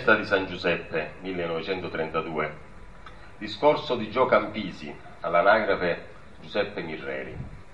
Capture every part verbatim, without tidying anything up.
festa di San Giuseppe, millenovecentotrentadue. Discorso di Gio Campisi, all'anagrafe Giuseppe Mirreri.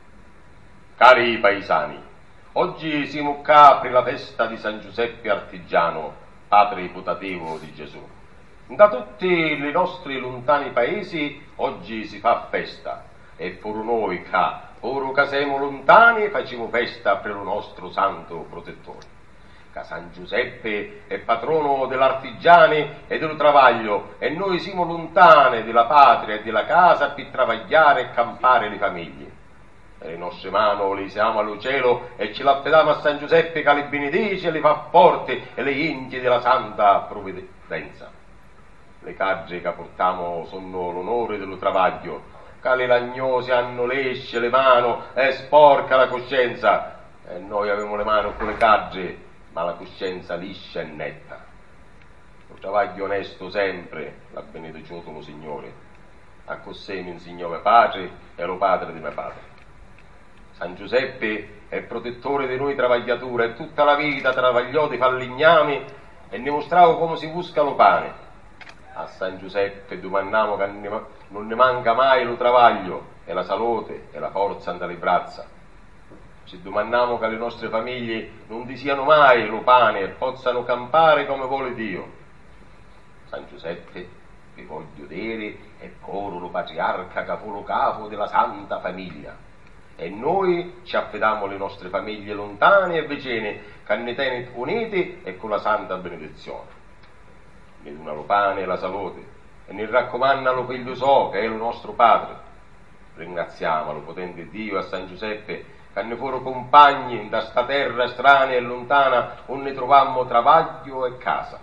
Cari paesani, oggi siamo qua per la festa di San Giuseppe Artigiano, padre putativo di Gesù. Da tutti i nostri lontani paesi oggi si fa festa, e per noi qua, ora che siamo lontani, facciamo festa per il nostro santo protettore. Che San Giuseppe è patrono dell'artigiani e del travaglio, e noi siamo lontani della patria e della casa per travagliare e campare le famiglie. E le nostre mani le siamo allo cielo e ce l'affidiamo a San Giuseppe che le benedice e le fa forti e le inti della santa provvidenza. Le cagge che portiamo sono l'onore dello travaglio, che le lagnose hanno lesce le mani e sporca la coscienza, e noi abbiamo le mani con le cagge, ma la coscienza liscia e netta. Lo travaglio onesto sempre, l'ha benediciuto lo Signore, a così mi insegnò mio padre e lo padre di mio padre. San Giuseppe è protettore di noi travagliatori, e tutta la vita travagliò di fallignami e ne mostravo come si busca lo pane. A San Giuseppe domandiamo che non ne manca mai lo travaglio e la salute e la forza dalle braccia. Ci domandiamo che le nostre famiglie non vi siano mai lo pane e possano campare come vuole Dio. San Giuseppe, vi voglio dire, è pure lo patriarca che fu lo capo della santa famiglia. E noi ci affidiamo alle nostre famiglie lontane e vicine, che ne tenete uniti e con la santa benedizione. Ne dona lo pane e la salute, e ne raccomanda lo figlio so, che è lo nostro padre. Ringraziamo lo potente Dio a San Giuseppe, che ne furono compagni da sta terra strana e lontana, onde ne trovammo travaglio e casa.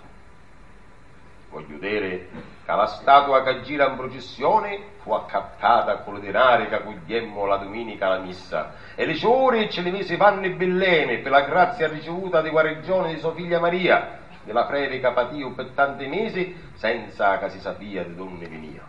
Voglio dire che la statua che gira in processione fu accattata con i denari che cogliemmo la domenica alla missa, e le ciore ce le mise panni bellene per la grazia ricevuta di guarigione di sua figlia Maria, della preve che patio per tanti mesi senza che si sapia di donne venia.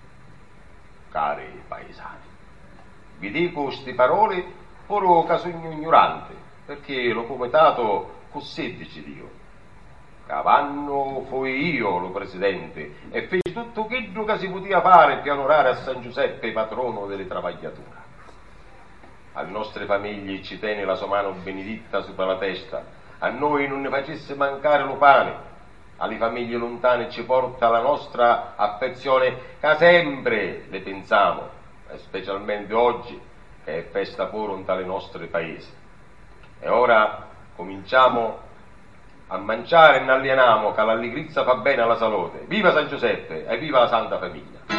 Cari paesani, vi dico queste parole ora che sono ignorante, perché l'ho comitato così dice Dio. Cavanno fui io lo presidente e feci tutto quello che si poteva fare per onorare a San Giuseppe patrono delle travagliature. Alle nostre famiglie ci tiene la sua mano beneditta sopra la testa, a noi non ne facesse mancare lo pane, alle famiglie lontane ci porta la nostra affezione che sempre le pensiamo, e specialmente oggi che è festa pure in tale nostre paesi. E ora cominciamo a mangiare e ne alieniamo, che l'allegrizia fa bene alla salute. Viva San Giuseppe e viva la Santa Famiglia!